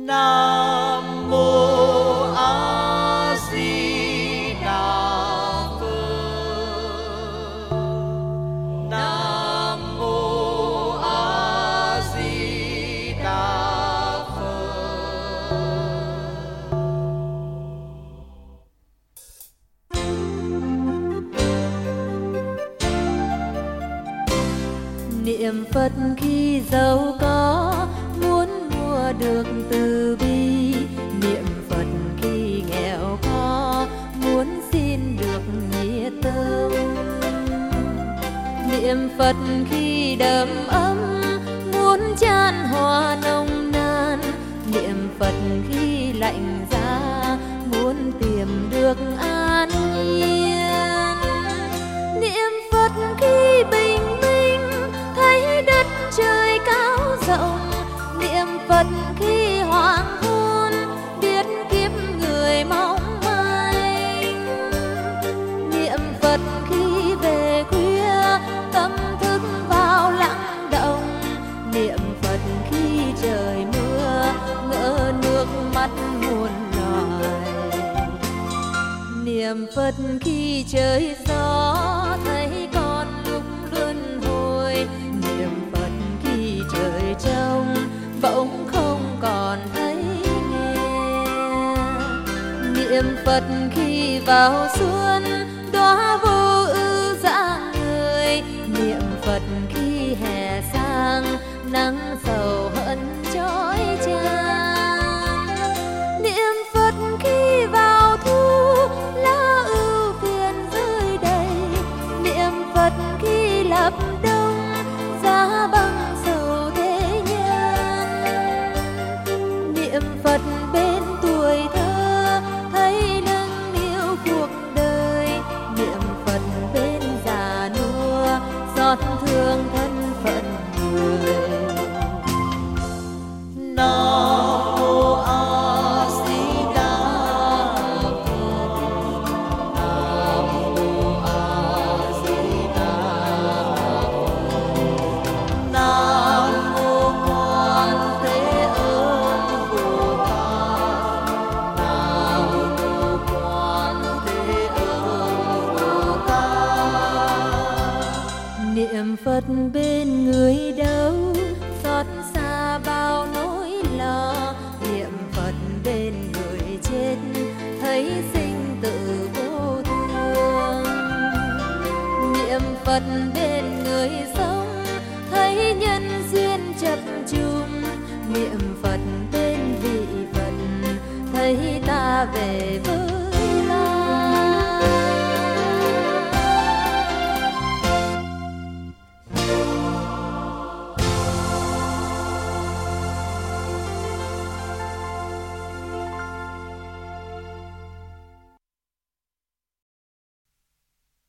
Nam mô A Di Đà Phật. Nam mô A Di Đà Phật. Niệm Phật khi giàu có, muốn mua được từ bi. Niệm Phật khi nghèo khó, muốn xin được nghĩa tâm. Niệm Phật khi đầm ấm, muốn chan hòa nồng nàn. Niệm Phật khi lạnh giá, muốn tìm được an nhiên. Niệm Phật khi bình minh, thấy đất trời cao rộng. Niệm Phật khi hoàng hôn, biết kiếp người mong manh. Niệm Phật khi về khuya, tâm thức vào lặng động. Niệm Phật khi trời mưa, ngỡ nước mắt muôn loài. Niệm Phật khi trời gió, thấy con lúc luân hồi. Niệm Phật khi trời trông, bỗng không còn thấy nghe. Niệm Phật khi vào xuân, đóa vô ưu rạng người. Niệm Phật khi hè sang, nắng sầu hận chói chang. Niệm Phật khi vào thu, lá ưu phiền rơi đầy. Niệm Phật khi lập đông, giá băng sầu thế nhân. Niệm Phật bên tuổi thơ, thấy nâng niu cuộc đời. Niệm Phật bên già nua, xót thương thân phận người. Nam mô A Di Đà Phật. Nam mô A Di Đà Phật. Nam mô Quan Thế Âm Bồ Tát. Nam mô Quan Thế Âm Bồ Tát. Niệm Phật bên người đâu, xót xa bao nỗi lo. Niệm Phật bên người chết, thấy sinh tử vô thường. Niệm Phật bên người sống, thấy nhân duyên chập chùng. Niệm Phật bên vị Phật, thấy ta về với